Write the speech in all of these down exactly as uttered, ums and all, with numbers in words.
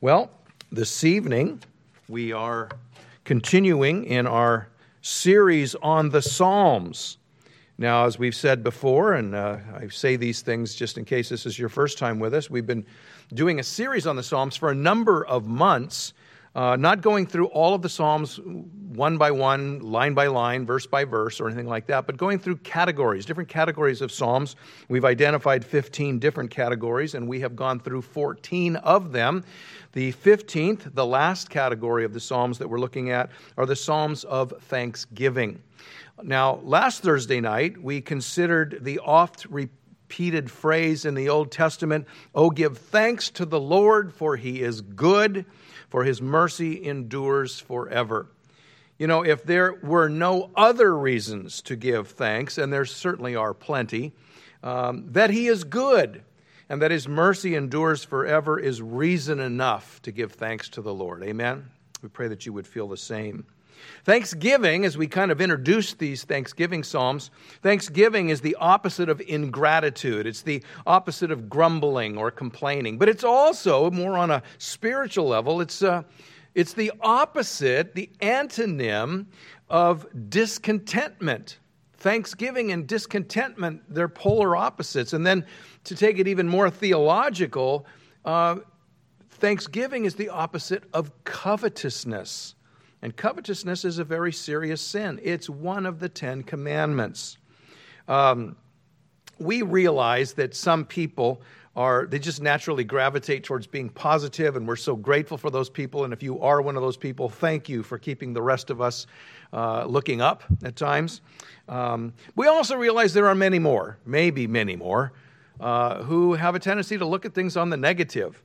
Well, this evening we are continuing in our series on the Psalms. Now, as we've said before, and uh, I say these things just in case this is your first time with us, we've been doing a series on the Psalms for a number of months, uh, not going through all of the Psalms one by one, line by line, verse by verse, or anything like that, but going through categories, different categories of Psalms. We've identified fifteen different categories, and we have gone through fourteen of them. The fifteenth, the last category of the Psalms that we're looking at, are the Psalms of Thanksgiving. Now, last Thursday night, we considered the oft-repeated phrase in the Old Testament, "Oh, give thanks to the Lord, for He is good, for His mercy endures forever." You know, if there were no other reasons to give thanks, and there certainly are plenty, um, that He is good and that His mercy endures forever is reason enough to give thanks to the Lord. Amen? We pray that you would feel the same. Thanksgiving, as we kind of introduce these Thanksgiving Psalms, Thanksgiving is the opposite of ingratitude. It's the opposite of grumbling or complaining. But it's also, more on a spiritual level, it's uh, it's the opposite, the antonym of discontentment. Thanksgiving and discontentment, they're polar opposites. And then to take it even more theological, uh, Thanksgiving is the opposite of covetousness. And covetousness is a very serious sin. It's one of the Ten Commandments. Um, we realize that some people are, they just naturally gravitate towards being positive, and we're so grateful for those people. And if you are one of those people, thank you for keeping the rest of us uh, looking up at times. Um, we also realize there are many more, maybe many more, uh, who have a tendency to look at things on the negative.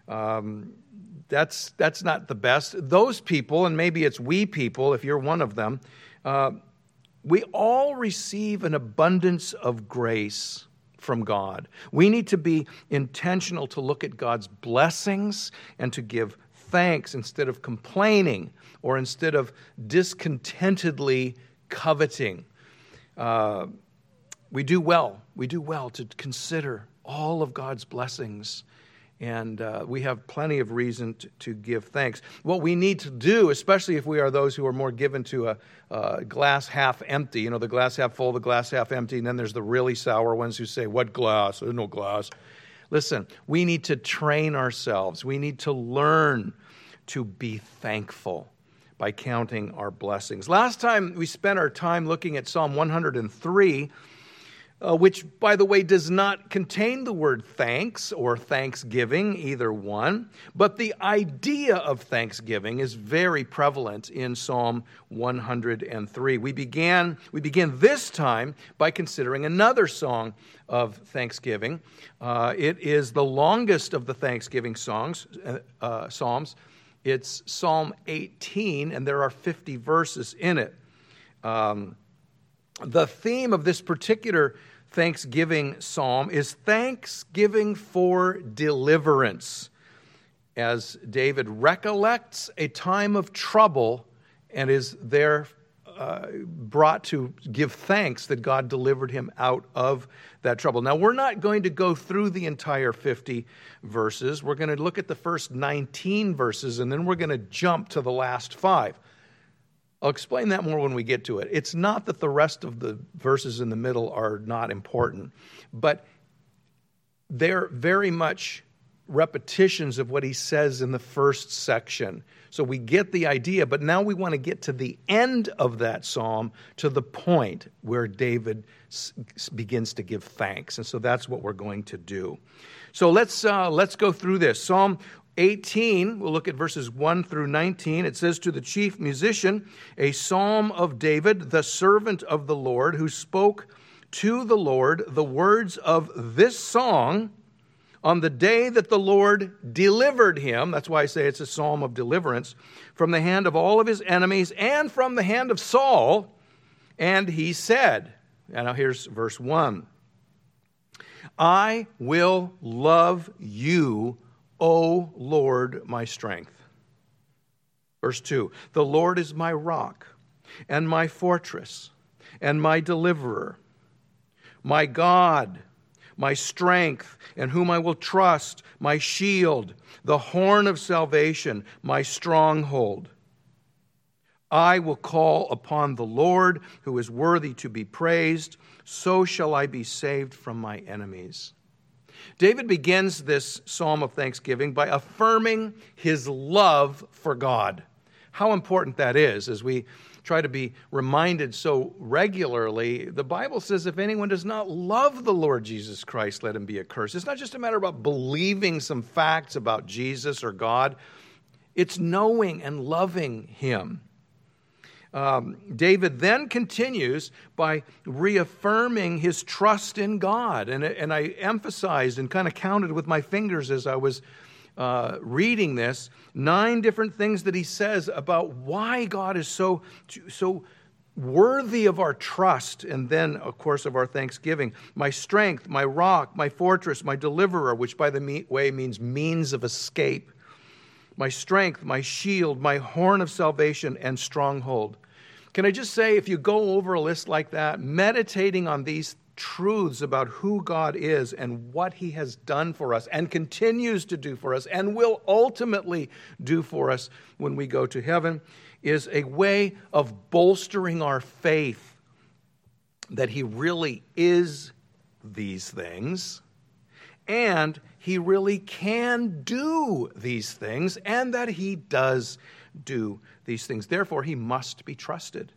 Um, That's that's not the best. Those people, and maybe it's we people, if you're one of them, uh, we all receive an abundance of grace from God. We need to be intentional to look at God's blessings and to give thanks instead of complaining or instead of discontentedly coveting. Uh, we do well. We do well to consider all of God's blessings. And uh, we have plenty of reason to, to give thanks. What we need to do, especially if we are those who are more given to a, a glass half empty, you know, the glass half full, the glass half empty, and then there's the really sour ones who say, "What glass? There's no glass." Listen, we need to train ourselves. We need to learn to be thankful by counting our blessings. Last time we spent our time looking at Psalm one hundred three, Uh, which, by the way, does not contain the word thanks or thanksgiving, either one. But the idea of thanksgiving is very prevalent in Psalm one hundred three. We began, we begin this time by considering another song of thanksgiving. Uh, it is the longest of the Thanksgiving songs, uh, uh, Psalms. It's Psalm eighteen, and there are fifty verses in it. Um, The theme of this particular Thanksgiving psalm is thanksgiving for deliverance, as David recollects a time of trouble and is there uh, brought to give thanks that God delivered him out of that trouble. Now, we're not going to go through the entire fifty verses. We're going to look at the first nineteen verses, and then we're going to jump to the last five. I'll explain that more when we get to it. It's not that the rest of the verses in the middle are not important, but they're very much repetitions of what he says in the first section. So we get the idea, but now we want to get to the end of that psalm, to the point where David begins to give thanks. And so that's what we're going to do. So let's uh, let's go through this. Psalm eighteen, we'll look at verses one through nineteen. It says, "To the chief musician, a psalm of David, the servant of the Lord, who spoke to the Lord the words of this song on the day that the Lord delivered him." That's why I say it's a psalm of deliverance, "from the hand of all of his enemies and from the hand of Saul. And he said," and now here's verse one, "I will love you, O Lord, my strength." Verse two, "The Lord is my rock and my fortress and my deliverer, my God, my strength, and whom I will trust, my shield, the horn of salvation, my stronghold. I will call upon the Lord, who is worthy to be praised. So shall I be saved from my enemies. David begins this psalm of thanksgiving by affirming his love for God. How important that is as we try to be reminded so regularly. The Bible says if anyone does not love the Lord Jesus Christ, let him be accursed. It's not just a matter about believing some facts about Jesus or God. It's knowing and loving him. Um, David then continues by reaffirming his trust in God. And, and I emphasized and kind of counted with my fingers as I was uh, reading this, nine different things that he says about why God is so, so worthy of our trust. And then, of course, of our thanksgiving. My strength, my rock, my fortress, my deliverer, which by the way means means of escape. My strength, my shield, my horn of salvation, and stronghold. Can I just say, if you go over a list like that, meditating on these truths about who God is and what he has done for us and continues to do for us and will ultimately do for us when we go to heaven, is a way of bolstering our faith that he really is these things and he really can do these things, and that he does do these things. Therefore, he must be trusted.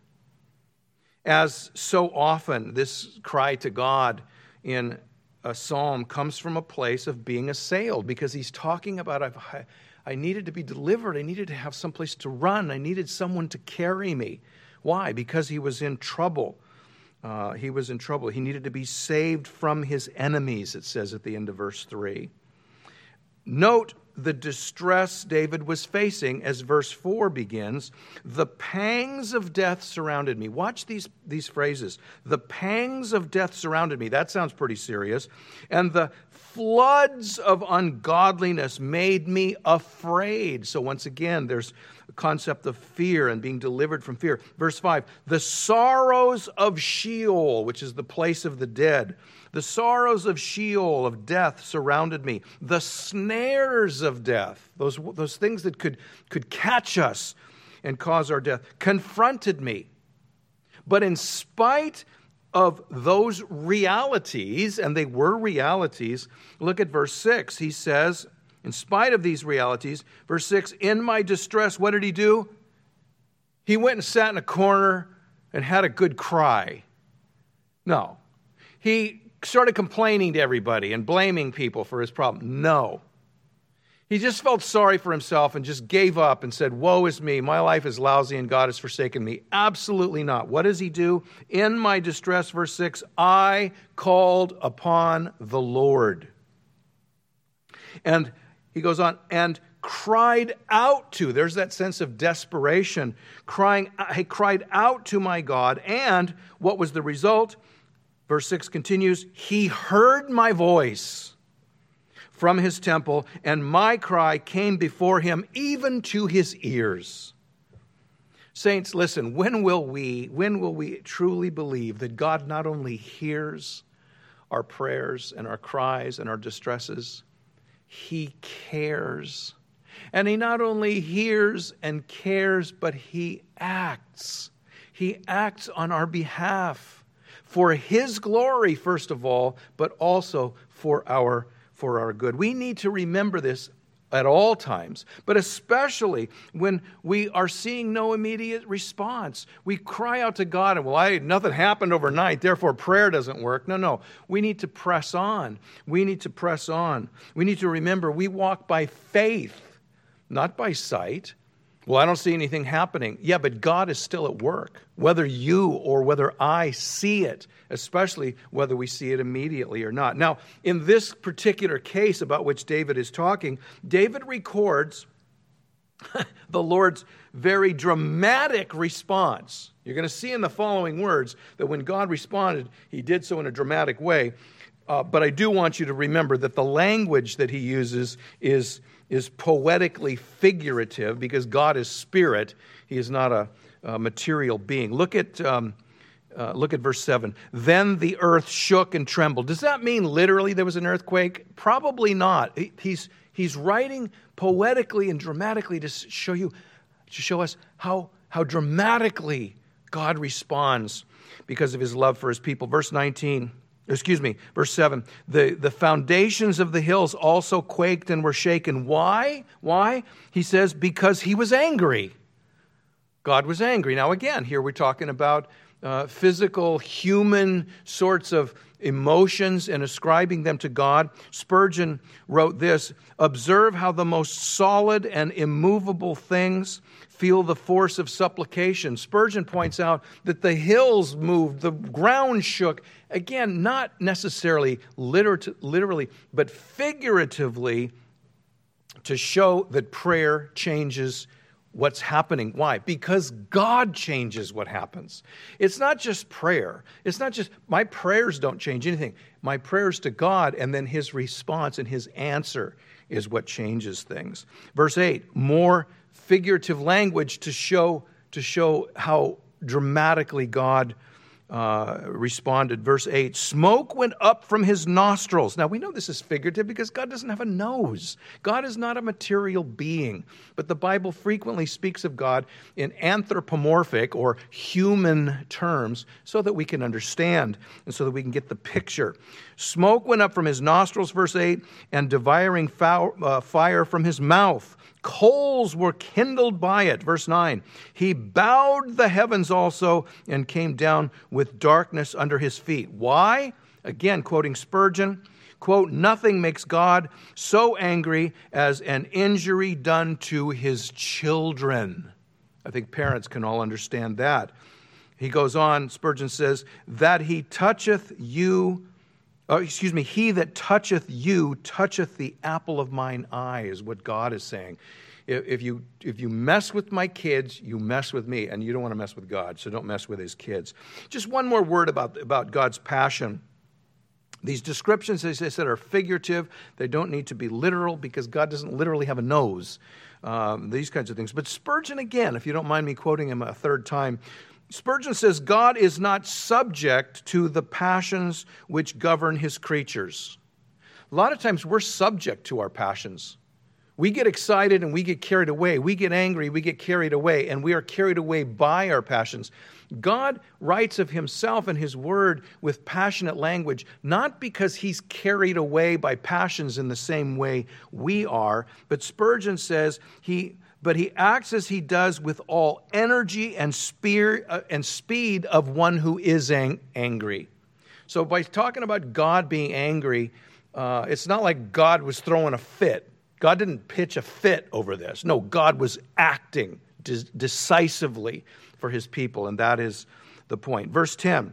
As so often, this cry to God in a psalm comes from a place of being assailed, because he's talking about, I, I needed to be delivered. I needed to have someplace to run. I needed someone to carry me. Why? Because he was in trouble. Uh, he was in trouble. He needed to be saved from his enemies, it says at the end of verse three. Note the distress David was facing as verse four begins. The pangs of death surrounded me. Watch these, these phrases. The pangs of death surrounded me. That sounds pretty serious. And the floods of ungodliness made me afraid. So once again, there's a concept of fear and being delivered from fear. Verse five, the sorrows of Sheol, which is the place of the dead. The sorrows of Sheol, of death, surrounded me. The snares of death, those, those things that could, could catch us and cause our death, confronted me. But in spite of those realities, and they were realities, look at verse six. He says, in spite of these realities, verse six, in my distress, what did he do? He went and sat in a corner and had a good cry. No. He started complaining to everybody and blaming people for his problem. No. He just felt sorry for himself and just gave up and said, woe is me, my life is lousy and God has forsaken me. Absolutely not. What does he do? In my distress, verse six, I called upon the Lord. And he goes on, and cried out to, there's that sense of desperation, crying, I cried out to my God, and what was the result? Verse six continues, he heard my voice from his temple, and my cry came before him even to his ears. Saints, listen, when will we, when will we truly believe that God not only hears our prayers and our cries and our distresses, he cares. And he not only hears and cares, but he acts. He acts on our behalf. For his glory, first of all, but also for our, for our good. We need to remember this at all times, but especially when we are seeing no immediate response. We cry out to God, and well, I, nothing happened overnight, therefore prayer doesn't work. No, no. We need to press on. We need to press on. We need to remember we walk by faith, not by sight. Well, I don't see anything happening. Yeah, but God is still at work, whether you or whether I see it, especially whether we see it immediately or not. Now, in this particular case about which David is talking, David records the Lord's very dramatic response. You're going to see in the following words that when God responded, he did so in a dramatic way. Uh, but I do want you to remember that the language that he uses is is poetically figurative, because God is spirit. He is not a, a material being. Look at um, Uh, look at verse seven. Then the earth shook and trembled. Does that mean literally there was an earthquake? Probably not. He's, he's writing poetically and dramatically to show you, to show us how, how dramatically God responds because of his love for his people. Verse nineteen, excuse me, verse seven. The, the foundations of the hills also quaked and were shaken. Why? Why? He says, because he was angry. God was angry. Now again, here we're talking about uh, physical, human sorts of emotions and ascribing them to God. Spurgeon wrote this: observe how the most solid and immovable things feel the force of supplication. Spurgeon points out that the hills moved, the ground shook. Again, not necessarily liter- literally, but figuratively, to show that prayer changes what's happening. Why? Because God changes what happens. It's not just prayer. It's not just, my prayers don't change anything. My prayers to God and then his response and his answer is what changes things. Verse eight, more figurative language to show, to show how dramatically God Uh, responded. Verse eight, smoke went up from his nostrils. Now we know this is figurative because God doesn't have a nose. God is not a material being, but the Bible frequently speaks of God in anthropomorphic or human terms so that we can understand and so that we can get the picture. Smoke went up from his nostrils, verse eight, and devouring foul, uh, fire from his mouth. Coals were kindled by it. Verse nine, he bowed the heavens also and came down with darkness under his feet. Why? Again, quoting Spurgeon, quote, nothing makes God so angry as an injury done to his children. I think parents can all understand that. He goes on, Spurgeon says, that he toucheth you, Oh, excuse me, he that toucheth you toucheth the apple of mine eye, is what God is saying. If you if you mess with my kids, you mess with me, and you don't want to mess with God, so don't mess with his kids. Just one more word about, about God's passion. These descriptions, as I said, are figurative. They don't need to be literal because God doesn't literally have a nose. Um, these kinds of things. But Spurgeon, again, if you don't mind me quoting him a third time, Spurgeon says, God is not subject to the passions which govern his creatures. A lot of times we're subject to our passions. We get excited and we get carried away. We get angry, we get carried away, and we are carried away by our passions. God writes of himself and his word with passionate language, not because he's carried away by passions in the same way we are, but Spurgeon says he... But he acts as he does with all energy and, spear, uh, and speed of one who is ang- angry. So by talking about God being angry, uh, it's not like God was throwing a fit. God didn't pitch a fit over this. No, God was acting de- decisively for his people, and that is the point. Verse ten,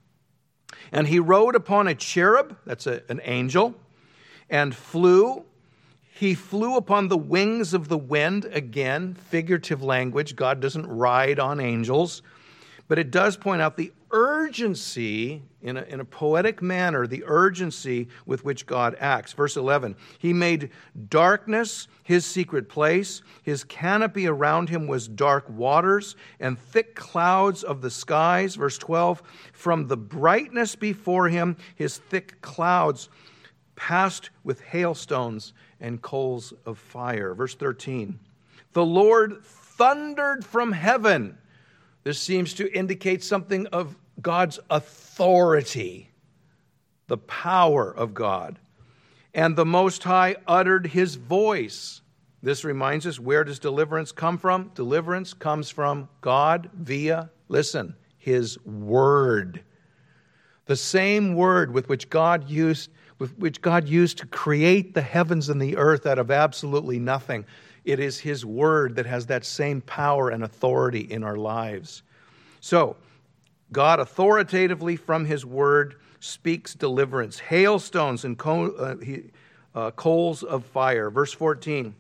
and he rode upon a cherub, that's a, an angel, and flew. He flew upon the wings of the wind. Again, figurative language. God doesn't ride on angels. But it does point out the urgency, in a, in a poetic manner, the urgency with which God acts. Verse eleven, he made darkness his secret place. His canopy around him was dark waters and thick clouds of the skies. Verse twelve, from the brightness before him, his thick clouds passed with hailstones and coals of fire. Verse thirteen, the Lord thundered from heaven. This seems to indicate something of God's authority, the power of God. And the Most High uttered his voice. This reminds us, where does deliverance come from? Deliverance comes from God via, listen, his word. The same word with which God used with which God used to create the heavens and the earth out of absolutely nothing. It is his word that has that same power and authority in our lives. So, God authoritatively from his word speaks deliverance. Hailstones and co- uh, he, uh, coals of fire. Verse fourteen.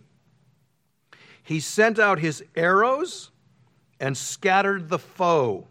He sent out his arrows and scattered the foe.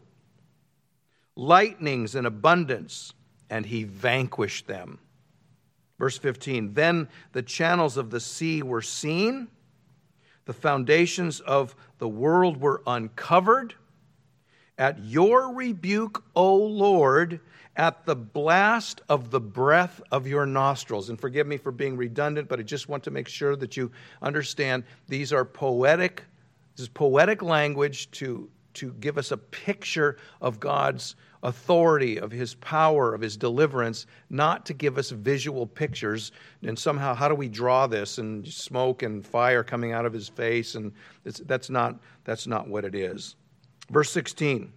Lightnings in abundance, and he vanquished them. Verse fifteen, then the channels of the sea were seen, the foundations of the world were uncovered, at your rebuke, O Lord, at the blast of the breath of your nostrils. And forgive me for being redundant, but I just want to make sure that you understand these are poetic, this is poetic language to, to give us a picture of God's authority, of his power, of his deliverance, not to give us visual pictures. And somehow, how do we draw this? And smoke and fire coming out of his face. And it's, that's not, that's not what it is. Verse sixteen.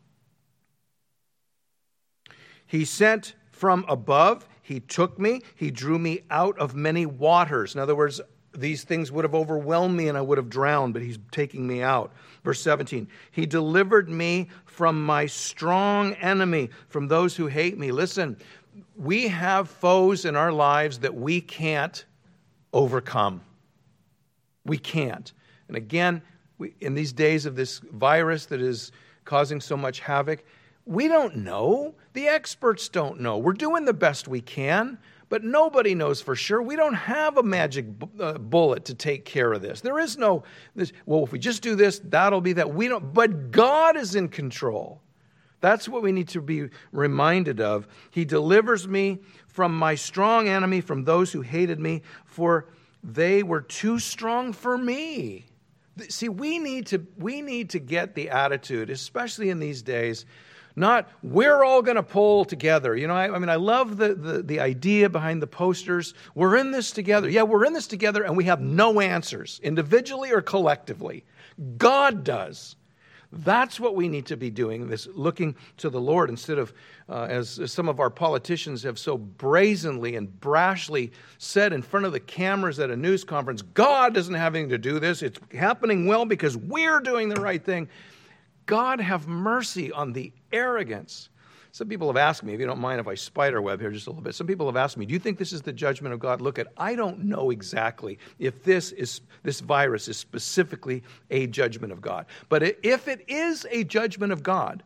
He sent from above, he took me, he drew me out of many waters. In other words, these things would have overwhelmed me and I would have drowned, but he's taking me out. Verse seventeen, he delivered me from my strong enemy, from those who hate me. Listen, we have foes in our lives that we can't overcome. We can't. And again, we, in these days of this virus that is causing so much havoc, we don't know. The experts don't know. We're doing the best we can, but nobody knows for sure. We don't have a magic uh, bullet to take care of this. There is no, this, well, if we just do this, that'll be that. We don't, but God is in control. That's what we need to be reminded of. He delivers me from my strong enemy, from those who hated me, for they were too strong for me. See, we need to, we need to get the attitude, especially in these days, not, we're all going to pull together. You know, I, I mean, I love the, the, the idea behind the posters. We're in this together. Yeah, we're in this together, and we have no answers, individually or collectively. God does. That's what we need to be doing, this looking to the Lord instead of, uh, as, as some of our politicians have so brazenly and brashly said in front of the cameras at a news conference, God doesn't have anything to do with this. It's happening well because we're doing the right thing. God have mercy on the arrogance. Some people have asked me, if you don't mind if I spiderweb here just a little bit, some people have asked me, do you think this is the judgment of God? Look, at I don't know exactly if this is this virus is specifically a judgment of God. But if it is a judgment of God,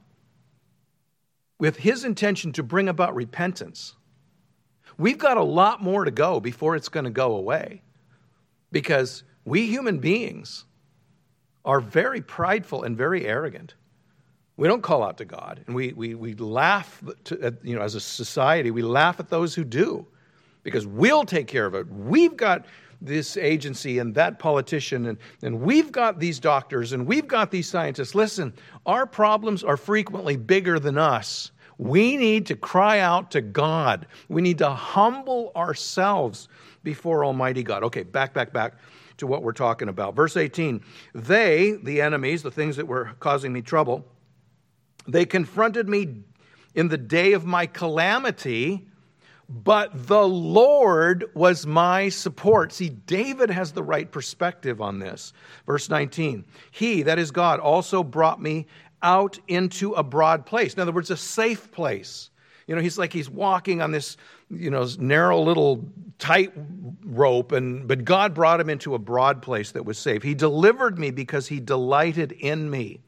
with his intention to bring about repentance, we've got a lot more to go before it's going to go away. Because we human beings are very prideful and very arrogant. We don't call out to God, and we we we laugh. To, you know, as a society, we laugh at those who do, because we'll take care of it. We've got this agency and that politician, and, and we've got these doctors, and we've got these scientists. Listen, our problems are frequently bigger than us. We need to cry out to God. We need to humble ourselves before Almighty God. Okay, back, back, back to what we're talking about. Verse eighteen, they, the enemies, the things that were causing me trouble, they confronted me in the day of my calamity, but the Lord was my support. See, David has the right perspective on this. Verse nineteen, he, that is God, also brought me out into a broad place. In other words, a safe place. You know, he's like he's walking on this, you know, narrow little tight rope, and but God brought him into a broad place that was safe. He delivered me because he delighted in me.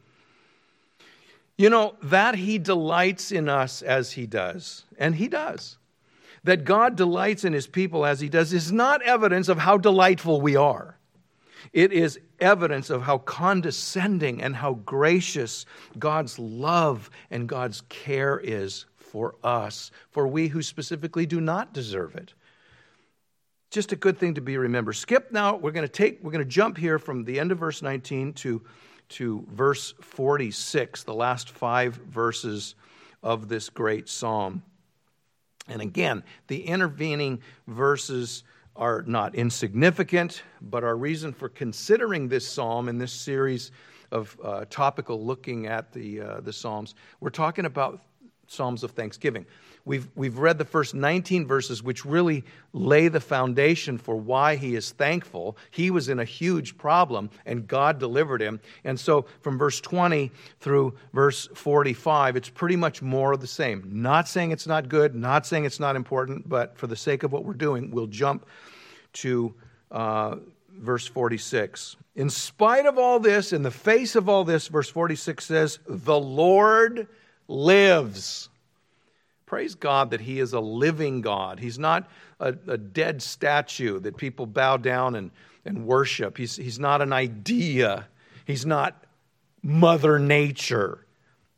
You know, that he delights in us as he does, and he does. That God delights in his people as he does is not evidence of how delightful we are. It is evidence of how condescending and how gracious God's love and God's care is for us, for we who specifically do not deserve it. Just a good thing to be remembered. Skip now, we're going to take, we're going to jump here from the end of verse nineteen to, to verse forty-six, the last five verses of this great psalm. And again, the intervening verses are not insignificant, but our reason for considering this psalm in this series of uh, topical looking at the uh, the psalms, we're talking about Psalms of thanksgiving. We've we've read the first nineteen verses, which really lay the foundation for why he is thankful. He was in a huge problem, and God delivered him. And so from verse twenty through verse forty-five, it's pretty much more of the same. Not saying it's not good, not saying it's not important, but for the sake of what we're doing, we'll jump to uh, verse forty-six. In spite of all this, in the face of all this, verse forty-six says, the Lord lives. Praise God that he is a living God. He's not a, a dead statue that people bow down and, and worship. He's, he's not an idea. He's not Mother Nature.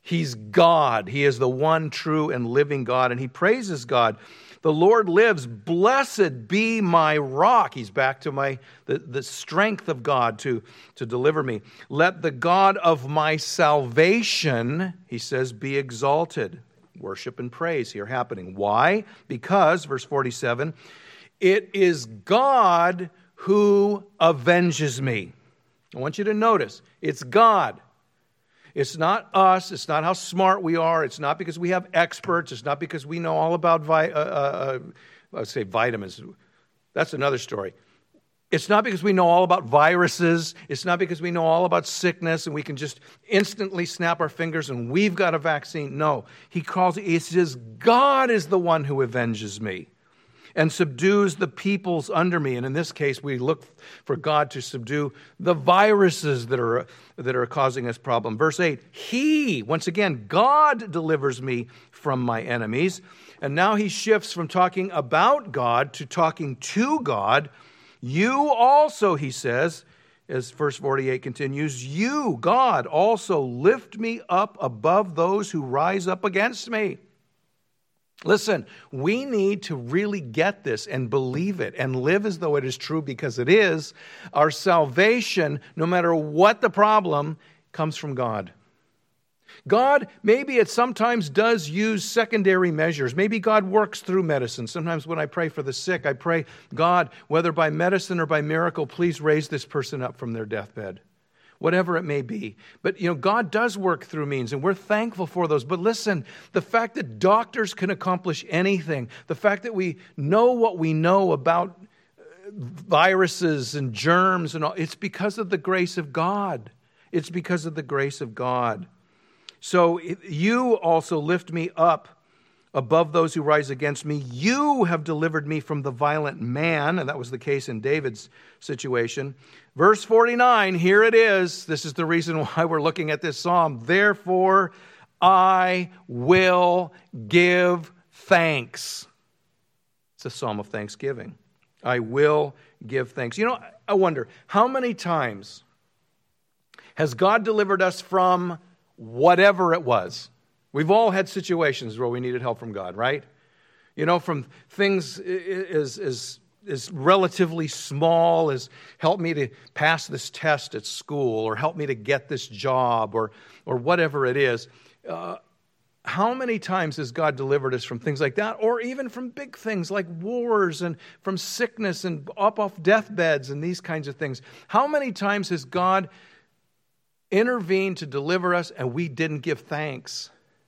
He's God. He is the one true and living God, and he praises God. The Lord lives. Blessed be my rock. He's back to my the, the strength of God to, to deliver me. Let the God of my salvation, he says, be exalted. Worship and praise here happening. Why? Because, verse forty-seven, it is God who avenges me. I want you to notice, it's God. It's not us. It's not how smart we are. It's not because we have experts. It's not because we know all about, vi- uh, uh, let's say, vitamins. That's another story. It's not because we know all about viruses. It's not because we know all about sickness and we can just instantly snap our fingers and we've got a vaccine. No, he calls it, he says, God is the one who avenges me and subdues the peoples under me. And in this case, we look for God to subdue the viruses that are, that are causing us problem. Verse eight, he, once again, God delivers me from my enemies. And now he shifts from talking about God to talking to God. You also, he says, as verse forty-eight continues, you, God, also lift me up above those who rise up against me. Listen, we need to really get this and believe it and live as though it is true, because it is. Our salvation, no matter what the problem, comes from God. God, maybe it sometimes does use secondary measures. Maybe God works through medicine. Sometimes when I pray for the sick, I pray, God, whether by medicine or by miracle, please raise this person up from their deathbed. Whatever it may be. But, you know, God does work through means, and we're thankful for those. But listen, the fact that doctors can accomplish anything, the fact that we know what we know about viruses and germs and all, it's because of the grace of God. It's because of the grace of God. So you also lift me up above those who rise against me. You have delivered me from the violent man. And that was the case in David's situation. Verse forty-nine, here it is. This is the reason why we're looking at this psalm. Therefore, I will give thanks. It's a psalm of thanksgiving. I will give thanks. You know, I wonder, how many times has God delivered us from whatever it was? We've all had situations where we needed help from God, right? You know, from things as, as, as relatively small as help me to pass this test at school, or help me to get this job, or, or whatever it is. Uh, how many times has God delivered us from things like that, or even from big things like wars and from sickness and up off deathbeds and these kinds of things? How many times has God intervened to deliver us and we didn't give thanks?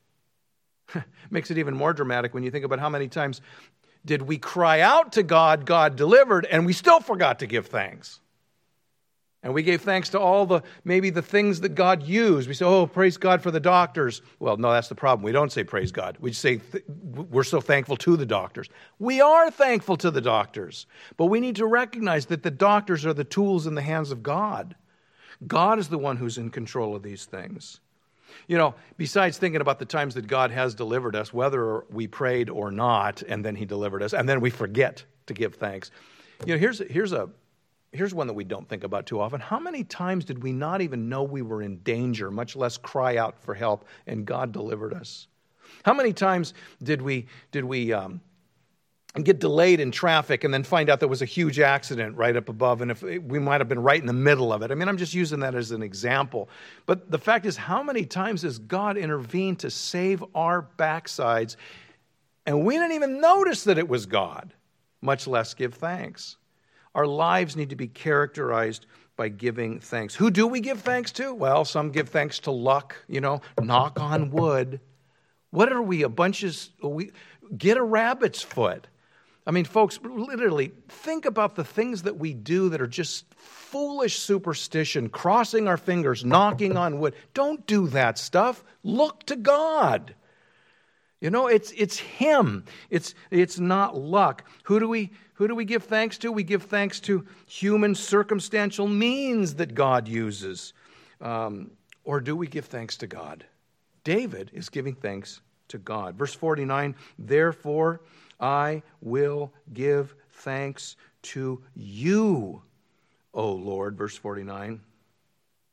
Makes it even more dramatic when you think about how many times did we cry out to God, God delivered, and we still forgot to give thanks. And we gave thanks to all the, maybe the things that God used. We say, oh, praise God for the doctors. Well, no, that's the problem. We don't say praise God. We say th- we're so thankful to the doctors. We are thankful to the doctors. But we need to recognize that the doctors are the tools in the hands of God. God is the one who's in control of these things. You know, besides thinking about the times that God has delivered us, whether we prayed or not, and then he delivered us, and then we forget to give thanks. You know, here's, here's, a, here's one that we don't think about too often. How many times did we not even know we were in danger, much less cry out for help, and God delivered us? How many times did we, did we um, get delayed in traffic and then find out there was a huge accident right up above, and if we might have been right in the middle of it? I mean, I'm just using that as an example. But the fact is, how many times has God intervened to save our backsides, and we didn't even notice that it was God, much less give thanks? Our lives need to be characterized by giving thanks. Who do we give thanks to? Well, some give thanks to luck, you know, knock on wood. What are we, a bunch of, we get a rabbit's foot? I mean, folks, literally, think about the things that we do that are just foolish superstition, crossing our fingers, knocking on wood. Don't do that stuff. Look to God. You know, it's it's Him. It's it's not luck. Who do we who do we give thanks to? We give thanks to human circumstantial means that God uses. Um, or do we give thanks to God? David is giving thanks to God. Verse forty-nine, therefore, I will give thanks to you, O Lord. Verse forty-nine,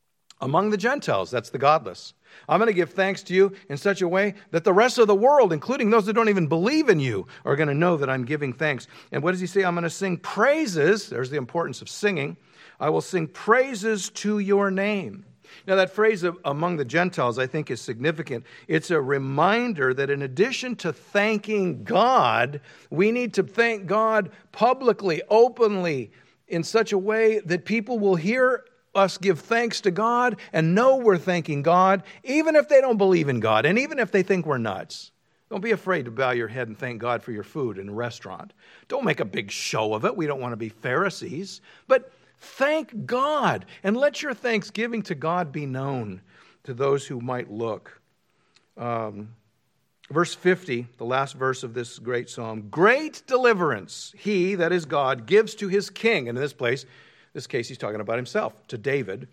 among the Gentiles, that's the godless. I'm going to give thanks to you in such a way that the rest of the world, including those that don't even believe in you, are going to know that I'm giving thanks. And what does he say? I'm going to sing praises. There's the importance of singing. I will sing praises to your name. Now, that phrase of among the Gentiles, I think, is significant. It's a reminder that in addition to thanking God, we need to thank God publicly, openly, in such a way that people will hear us give thanks to God and know we're thanking God, even if they don't believe in God and even if they think we're nuts. Don't be afraid to bow your head and thank God for your food in a restaurant. Don't make a big show of it. We don't want to be Pharisees. But thank God and let your thanksgiving to God be known to those who might look. Um, verse fifty, the last verse of this great psalm. Great deliverance he, that is God, gives to his king. And in this place, this case, he's talking about himself, to David,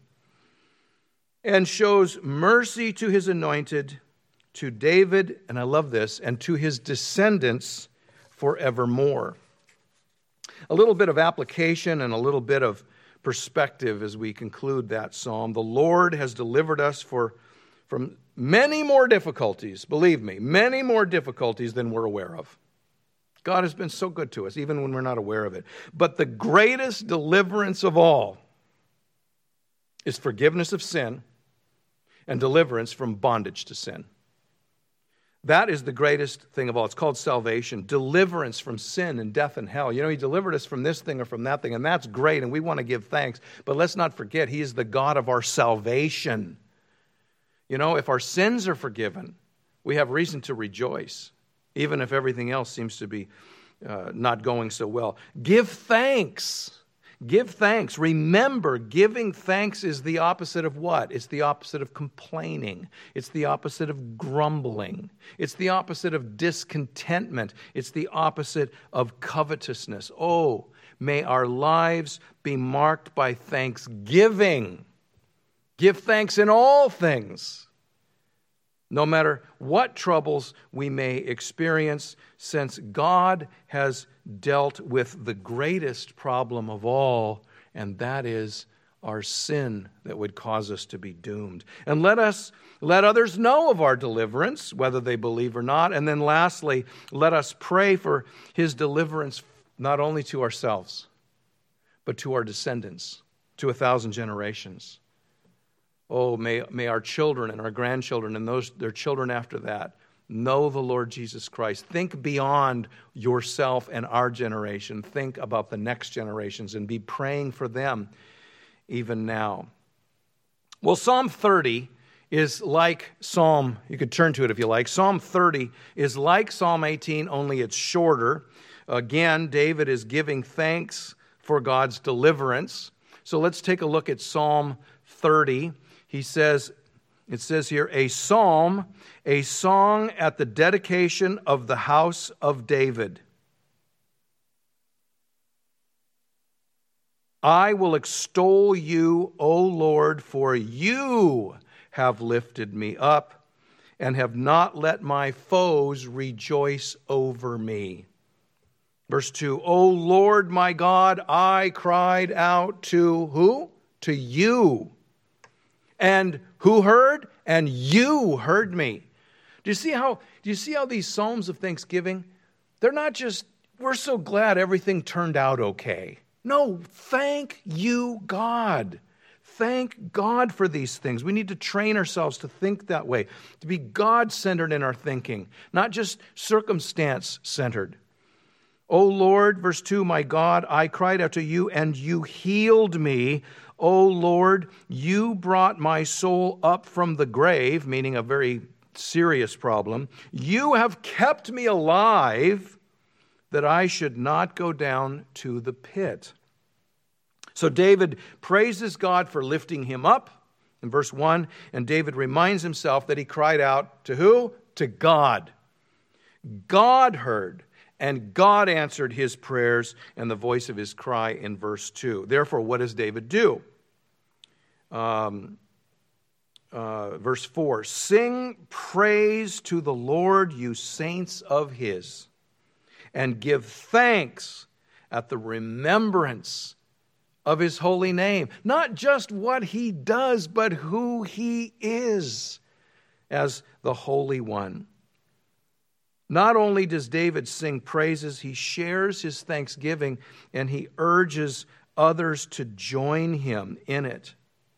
and shows mercy to his anointed, to David, and I love this, and to his descendants forevermore. A little bit of application and a little bit of perspective as we conclude that psalm. The Lord has delivered us for, from many more difficulties, believe me, many more difficulties than we're aware of. God has been so good to us, even when we're not aware of it. But the greatest deliverance of all is forgiveness of sin and deliverance from bondage to sin. That is the greatest thing of all. It's called salvation, deliverance from sin and death and hell. You know, he delivered us from this thing or from that thing, and that's great, and we want to give thanks. But let's not forget, he is the God of our salvation. You know, if our sins are forgiven, we have reason to rejoice, even if everything else seems to be uh, not going so well. Give thanks. Give thanks. Remember, giving thanks is the opposite of what? It's the opposite of complaining. It's the opposite of grumbling. It's the opposite of discontentment. It's the opposite of covetousness. Oh, may our lives be marked by thanksgiving. Give thanks in all things, no matter what troubles we may experience, since God has dealt with the greatest problem of all, and that is our sin that would cause us to be doomed. And let us let others know of our deliverance, whether they believe or not. And then lastly, let us pray for his deliverance not only to ourselves, but to our descendants, to a thousand generations. Oh, may, may our children and our grandchildren and those their children after that know the Lord Jesus Christ. Think beyond yourself and our generation. Think about the next generations and be praying for them even now. Well, Psalm thirty is like Psalm, you could turn to it if you like. Psalm thirty is like Psalm eighteen, only it's shorter. Again, David is giving thanks for God's deliverance. So let's take a look at Psalm thirty. He says, it says here, a psalm, a song at the dedication of the house of David. I will extol you, O Lord, for you have lifted me up and have not let my foes rejoice over me. Verse two, O Lord my God, I cried out to who? To you. And who heard? And you heard me. Do you see how, do you see how these Psalms of thanksgiving, they're not just, we're so glad everything turned out okay. No, thank you, God. Thank God for these things. We need to train ourselves to think that way, to be God-centered in our thinking, not just circumstance-centered. O Lord, verse two, my God, I cried out to you and you healed me. O Lord, you brought my soul up from the grave, meaning a very serious problem. You have kept me alive that I should not go down to the pit. So David praises God for lifting him up in verse one, and David reminds himself that he cried out to who? To God. God heard. And God answered his prayers and the voice of his cry in verse two. Therefore, what does David do? Um, uh, verse four, sing praise to the Lord, you saints of his, and give thanks at the remembrance of his holy name. Not just what he does, but who he is as the Holy One. Not only does David sing praises, he shares his thanksgiving and he urges others to join him in it.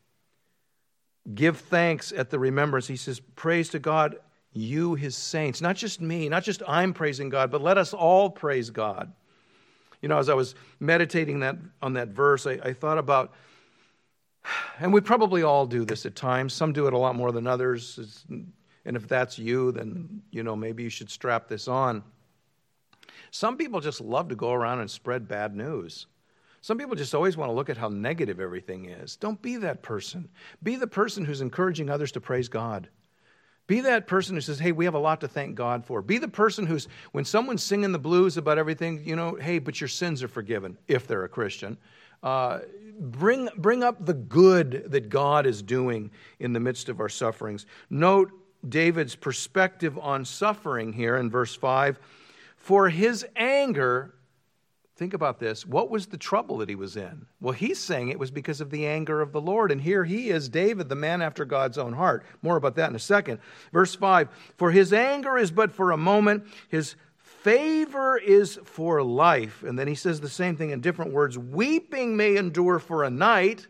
Give thanks at the remembrance. He says, praise to God, you his saints. Not just me, not just I'm praising God, but let us all praise God. You know, as I was meditating that on that verse, I, I thought about, and we probably all do this at times. Some do it a lot more than others. It's, and if that's you, then, you know, maybe you should strap this on. Some people just love to go around and spread bad news. Some people just always want to look at how negative everything is. Don't be that person. Be the person who's encouraging others to praise God. Be that person who says, hey, we have a lot to thank God for. Be the person who's, when someone's singing the blues about everything, you know, hey, but your sins are forgiven, if they're a Christian. Uh, bring, bring up the good that God is doing in the midst of our sufferings. Note David's perspective on suffering here in verse five. For his anger, think about this, what was the trouble that he was in? Well, he's saying it was because of the anger of the Lord. And here he is, David, the man after God's own heart. More about that in a second. Verse five, for his anger is but for a moment, his favor is for life. And then he says the same thing in different words. Weeping may endure for a night,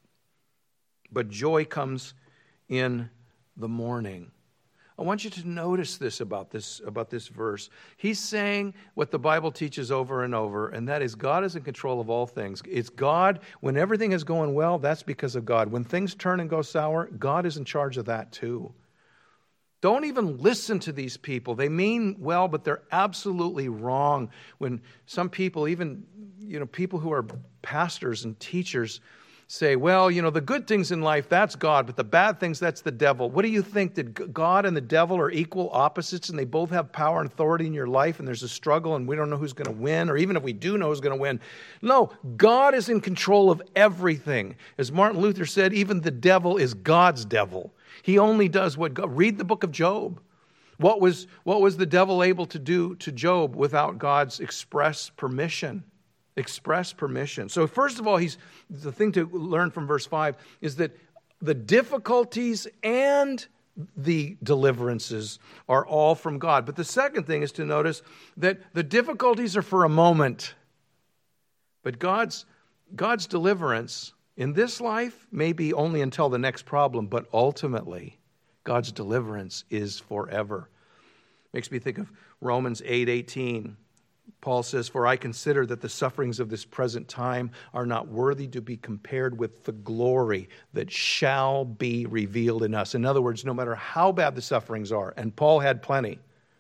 but joy comes in the morning. I want you to notice this about this about this verse. He's saying what the Bible teaches over and over, and that is God is in control of all things. It's God. When everything is going well, that's because of God. When things turn and go sour, God is in charge of that too. Don't even listen to these people. They mean well, but they're absolutely wrong. When some people, even you know, people who are pastors and teachers, say, well, you know, the good things in life, that's God, but the bad things, that's the devil. What do you think? That God and the devil are equal opposites and they both have power and authority in your life and there's a struggle and we don't know who's going to win, or even if we do know who's going to win? No, God is in control of everything. As Martin Luther said, even the devil is God's devil. He only does what God... Read the book of Job. What was, what was the devil able to do to Job without God's express permission? Express permission. So first of all, he's the thing to learn from verse five is that the difficulties and the deliverances are all from God. But the second thing is to notice that the difficulties are for a moment. But God's, God's deliverance in this life may be only until the next problem, but ultimately God's deliverance is forever. Makes me think of Romans eight eighteen. Paul says, for I consider that the sufferings of this present time are not worthy to be compared with the glory that shall be revealed in us. In other words, no matter how bad the sufferings are, and Paul had plenty,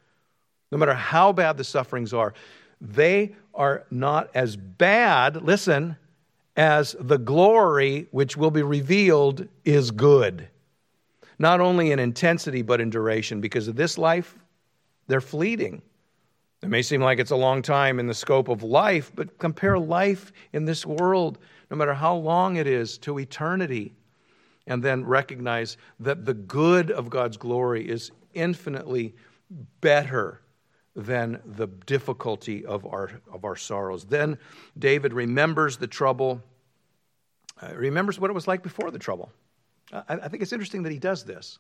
no matter how bad the sufferings are, they are not as bad, listen, as the glory which will be revealed is good. Not only in intensity, but in duration, because of this life, they're fleeting. It may seem like it's a long time in the scope of life, but compare life in this world, no matter how long it is, to eternity. And then recognize that the good of God's glory is infinitely better than the difficulty of our, of our sorrows. Then David remembers the trouble, uh, remembers what it was like before the trouble. I, I think it's interesting that he does this.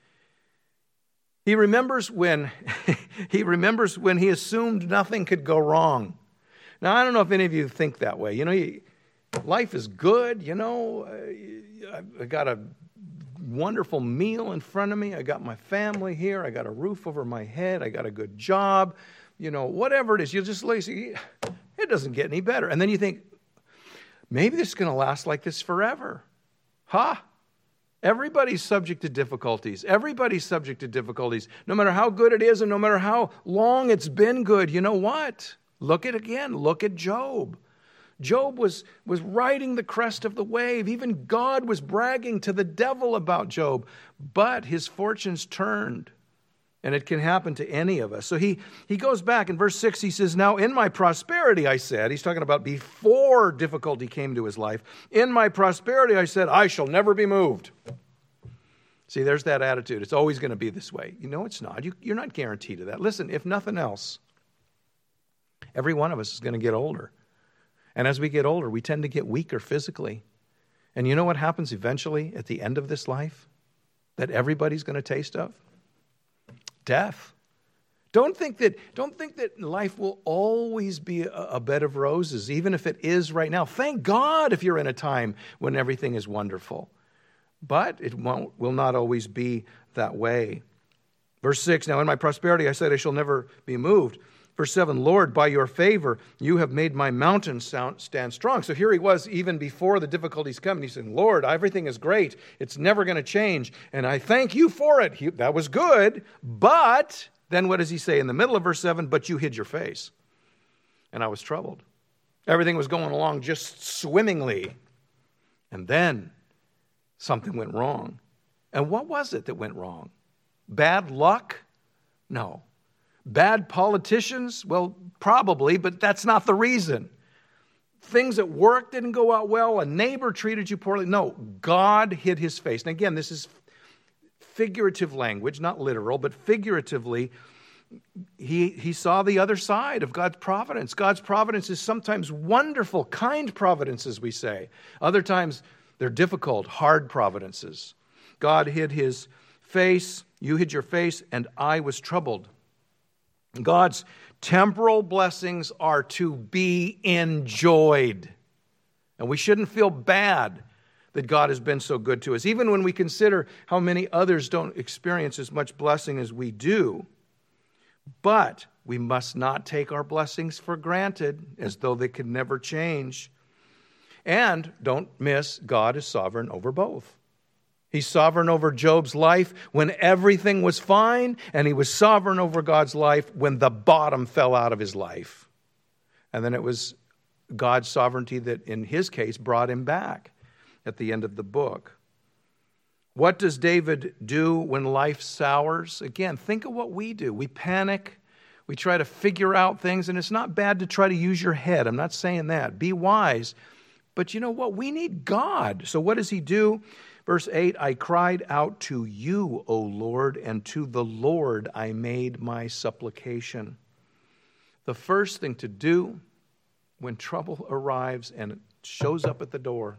He remembers when he remembers when he assumed nothing could go wrong. Now, I don't know if any of you think that way. You know, you, life is good, you know. I got a wonderful meal in front of me. I got my family here. I got a roof over my head. I got a good job. You know, whatever it is, you'll just lazy. It doesn't get any better. And then you think, maybe this is going to last like this forever. Ha! Huh? Everybody's subject to difficulties. Everybody's subject to difficulties. No matter how good it is and no matter how long it's been good, you know what? Look at again. Look at Job. Job was, was riding the crest of the wave. Even God was bragging to the devil about Job. But his fortunes turned. And it can happen to any of us. So he, he goes back in verse six, he says, now in my prosperity, I said, he's talking about before difficulty came to his life. In my prosperity, I said, I shall never be moved. See, there's that attitude. It's always going to be this way. You know it's not. You, you're not guaranteed of that. Listen, if nothing else, every one of us is going to get older. And as we get older, we tend to get weaker physically. And you know what happens eventually at the end of this life that everybody's going to taste of? Death. Don't think that, don't think that life will always be a, a bed of roses, even if it is right now. Thank God if you're in a time when everything is wonderful. But it won't, will not always be that way. Verse six, now in my prosperity I said I shall never be moved. Verse seven, Lord, by your favor, you have made my mountain sound, stand strong. So here he was even before the difficulties come. And he said, Lord, everything is great. It's never going to change. And I thank you for it. He, that was good. But then what does he say in the middle of verse seven? But you hid your face. And I was troubled. Everything was going along just swimmingly. And then something went wrong. And what was it that went wrong? Bad luck? No. Bad politicians? Well, probably, but that's not the reason. Things at work didn't go out well. A neighbor treated you poorly. No, God hid his face. And again, this is figurative language, not literal, but figuratively, he, he saw the other side of God's providence. God's providence is sometimes wonderful, kind providence, as we say. Other times, they're difficult, hard providences. God hid his face, you hid your face, and I was troubled. God's temporal blessings are to be enjoyed. And we shouldn't feel bad that God has been so good to us, even when we consider how many others don't experience as much blessing as we do. But we must not take our blessings for granted, as though they could never change. And don't miss, God is sovereign over both. He's sovereign over Job's life when everything was fine, and he was sovereign over God's life when the bottom fell out of his life. And then it was God's sovereignty that, in his case, brought him back at the end of the book. What does David do when life sours? Again, think of what we do. We panic. We try to figure out things, and it's not bad to try to use your head. I'm not saying that. Be wise. But you know what? We need God. So what does he do? Verse eight, I cried out to you, O Lord, and to the Lord I made my supplication. The first thing to do when trouble arrives and it shows up at the door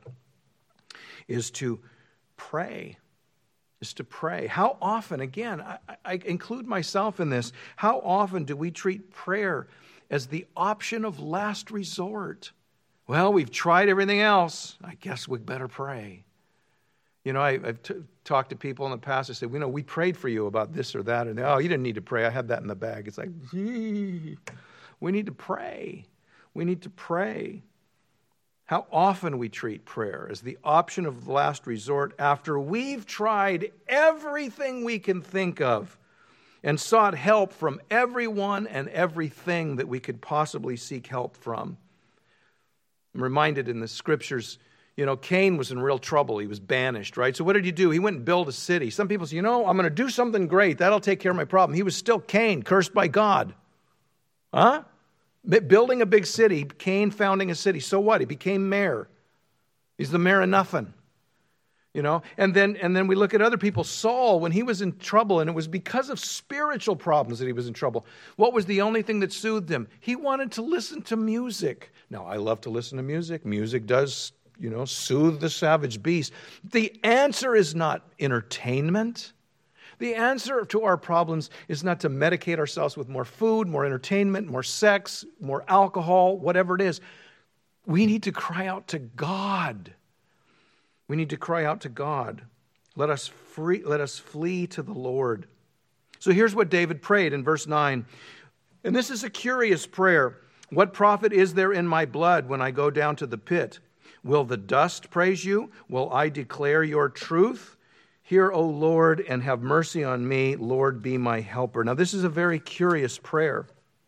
is to pray, is to pray. How often, again, I, I include myself in this, how often do we treat prayer as the option of last resort? Well, we've tried everything else. I guess we better pray. You know, I, I've t- talked to people in the past. I said, you know, we prayed for you about this or that. And they, oh, you didn't need to pray. I had that in the bag. It's like, gee, we need to pray. We need to pray. How often we treat prayer as the option of last resort after we've tried everything we can think of and sought help from everyone and everything that we could possibly seek help from. I'm reminded in the scriptures, you know, Cain was in real trouble. He was banished, right? So what did he do? He went and built a city. Some people say, you know, I'm going to do something great. That'll take care of my problem. He was still Cain, cursed by God. Huh? Building a big city, Cain founding a city. So what? He became mayor. He's the mayor of nothing. You know, and then and then we look at other people. Saul, when he was in trouble, and it was because of spiritual problems that he was in trouble. What was the only thing that soothed him? He wanted to listen to music. Now, I love to listen to music. Music does, you know, soothe the savage beast. The answer is not entertainment. The answer to our problems is not to medicate ourselves with more food, more entertainment, more sex, more alcohol, whatever it is. We need to cry out to God. We need to cry out to God. Let us free, let us flee to the Lord. So here's what David prayed in verse nine. And this is a curious prayer. What profit is there in my blood when I go down to the pit? Will the dust praise you? Will I declare your truth? Hear, O Lord, and have mercy on me. Lord, be my helper. Now, this is a very curious prayer.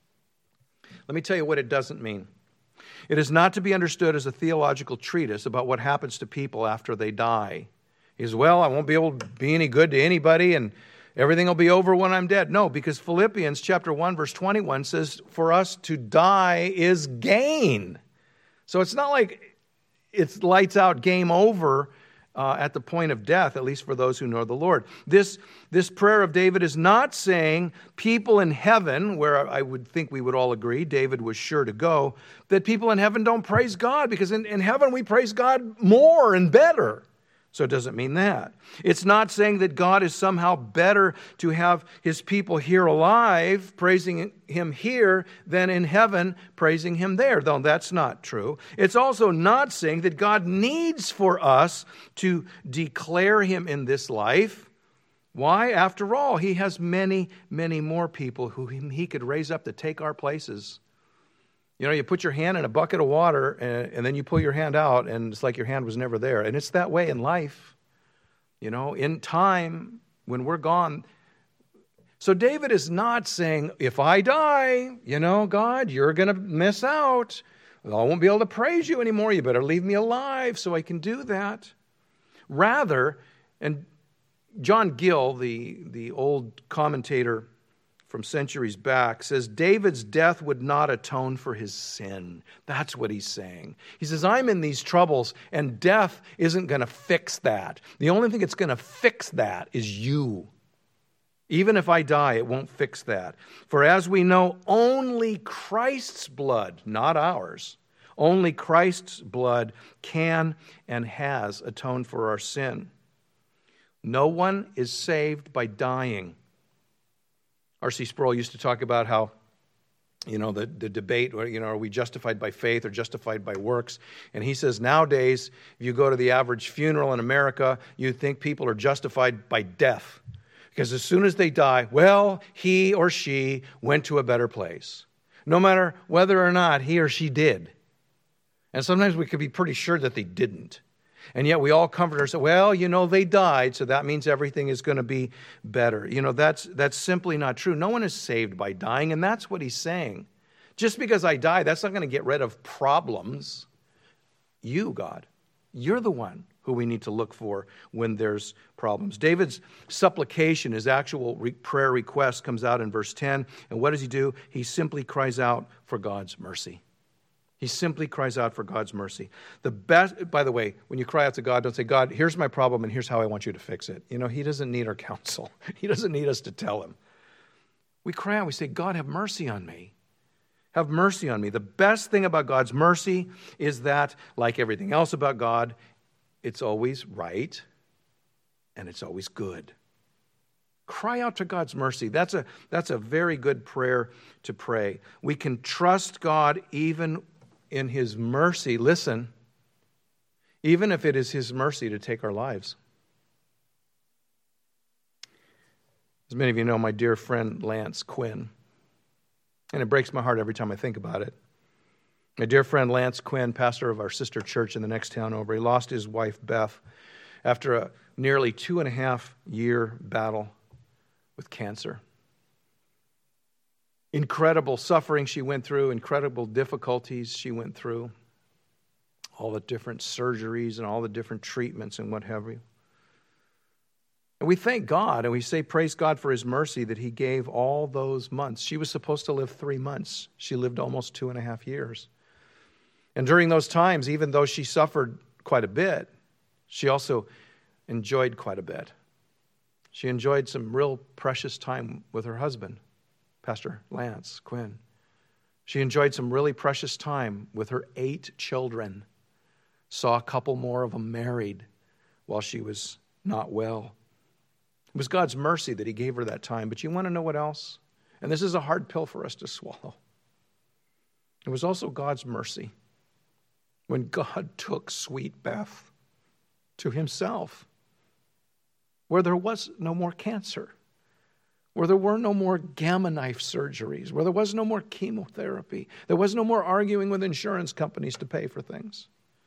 Let me tell you what it doesn't mean. It is not to be understood as a theological treatise about what happens to people after they die. He says, well, I won't be able to be any good to anybody, and everything will be over when I'm dead. No, because Philippians chapter one, verse twenty-one says, for us to die is gain. So it's not like it's lights out, game over, uh, at the point of death, at least for those who know the Lord. This, this prayer of David is not saying people in heaven, where I would think we would all agree David was sure to go, that people in heaven don't praise God, because in, in heaven we praise God more and better. So it doesn't mean that. It's not saying that God is somehow better to have his people here alive, praising him here, than in heaven, praising him there, though that's not true. It's also not saying that God needs for us to declare him in this life. Why? After all, he has many, many more people who he could raise up to take our places. You know, you put your hand in a bucket of water and, and then you pull your hand out and it's like your hand was never there. And it's that way in life. You know, in time, when we're gone. So David is not saying, if I die, you know, God, you're going to miss out. I won't be able to praise you anymore. You better leave me alive so I can do that. Rather, and John Gill, the, the old commentator from centuries back, says David's death would not atone for his sin. That's what he's saying. He says, I'm in these troubles, and death isn't going to fix that. The only thing that's going to fix that is you. Even if I die, it won't fix that. For as we know, only Christ's blood, not ours, only Christ's blood can and has atoned for our sin. No one is saved by dying. R C Sproul used to talk about how, you know, the, the debate, you know, are we justified by faith or justified by works? And he says nowadays, if you go to the average funeral in America, you think people are justified by death. Because as soon as they die, well, he or she went to a better place. No matter whether or not he or she did. And sometimes we could be pretty sure that they didn't. And yet we all comfort ourselves, well, you know, they died, so that means everything is going to be better. You know, that's that's simply not true. No one is saved by dying, and that's what he's saying. Just because I die, that's not going to get rid of problems. You, God, you're the one who we need to look for when there's problems. David's supplication, his actual re- prayer request, comes out in verse ten. And what does he do? He simply cries out for God's mercy. He simply cries out for God's mercy. The best, by the way, when you cry out to God, don't say, God, here's my problem and here's how I want you to fix it. You know, he doesn't need our counsel. He doesn't need us to tell him. We cry out, we say, God, have mercy on me. Have mercy on me. The best thing about God's mercy is that, like everything else about God, it's always right and it's always good. Cry out to God's mercy. That's a, that's a very good prayer to pray. We can trust God even in his mercy, listen, even if it is his mercy to take our lives. As many of you know, my dear friend Lance Quinn, and it breaks my heart every time I think about it. My dear friend Lance Quinn, pastor of our sister church in the next town over, he lost his wife Beth after a nearly two and a half year battle with cancer. Incredible suffering she went through, incredible difficulties she went through, all the different surgeries and all the different treatments and what have you. And we thank God and we say, praise God for his mercy that he gave all those months. She was supposed to live three months. She lived almost two and a half years. And during those times, even though she suffered quite a bit, she also enjoyed quite a bit. She enjoyed some real precious time with her husband, Pastor Lance Quinn. She enjoyed some really precious time with her eight children. Saw a couple more of them married while she was not well. It was God's mercy that he gave her that time. But you want to know what else? And this is a hard pill for us to swallow. It was also God's mercy when God took sweet Beth to himself, where there was no more cancer, where there were no more gamma knife surgeries, where there was no more chemotherapy, there was no more arguing with insurance companies to pay for things,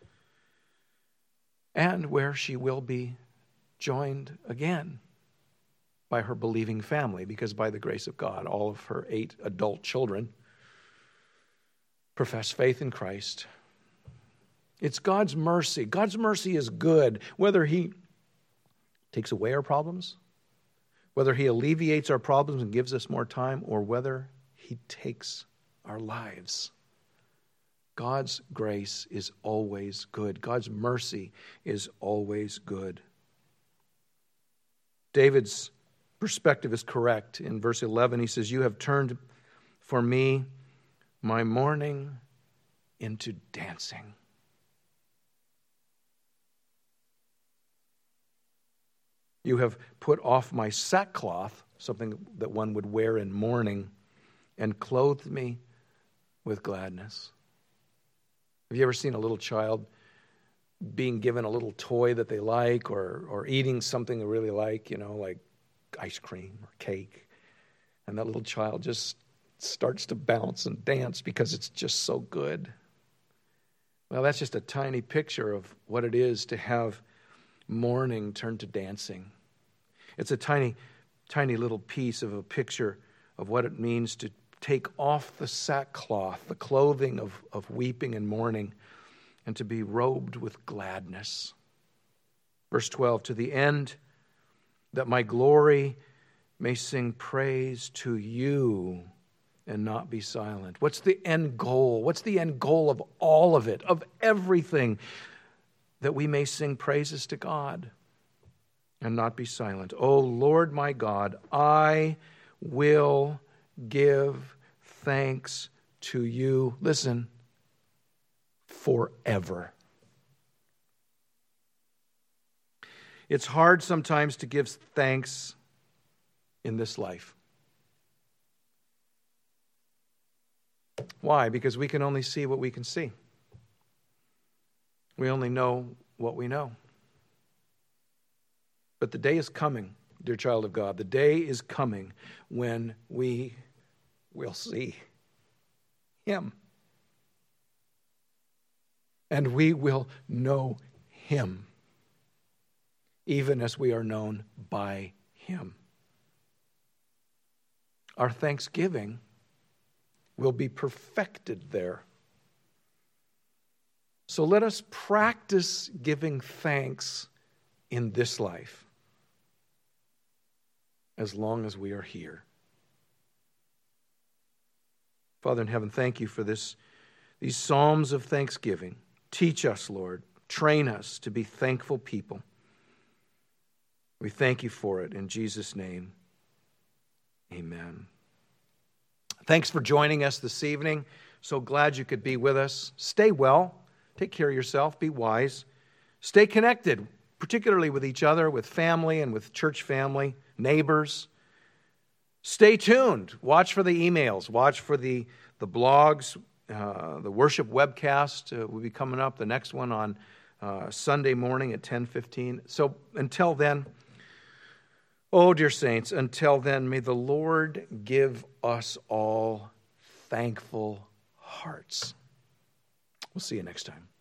and where she will be joined again by her believing family, because by the grace of God, all of her eight adult children profess faith in Christ. It's God's mercy. God's mercy is good, whether he takes away our problems, whether he alleviates our problems and gives us more time, or whether he takes our lives. God's grace is always good. God's mercy is always good. David's perspective is correct. In verse eleven, he says, "You have turned for me my mourning into dancing." You have put off my sackcloth, something that one would wear in mourning, and clothed me with gladness. Have you ever seen a little child being given a little toy that they like, or or eating something they really like, you know, like ice cream or cake, and that little child just starts to bounce and dance because it's just so good? Well, that's just a tiny picture of what it is to have mourning turn to dancing. It's a tiny, tiny little piece of a picture of what it means to take off the sackcloth, the clothing of, of weeping and mourning, and to be robed with gladness. Verse twelve, "To the end that my glory may sing praise to you and not be silent." What's the end goal? What's the end goal of all of it, of everything? That we may sing praises to God and not be silent. "O Lord my God, I will give thanks to you," listen, "forever." It's hard sometimes to give thanks in this life. Why? Because we can only see what we can see. We only know what we know. But the day is coming, dear child of God. The day is coming when we will see Him. And we will know Him, even as we are known by Him. Our thanksgiving will be perfected there. So let us practice giving thanks in this life as long as we are here. Father in heaven, thank you for this, these psalms of thanksgiving. Teach us, Lord. Train us to be thankful people. We thank you for it in Jesus' name. Amen. Thanks for joining us this evening. So glad you could be with us. Stay well. Take care of yourself. Be wise. Stay connected, particularly with each other, with family and with church family, neighbors. Stay tuned. Watch for the emails. Watch for the, the blogs. Uh, the worship webcast uh, will be coming up. The next one on uh, Sunday morning at ten fifteen. So until then, oh, dear saints, until then, may the Lord give us all thankful hearts. We'll see you next time.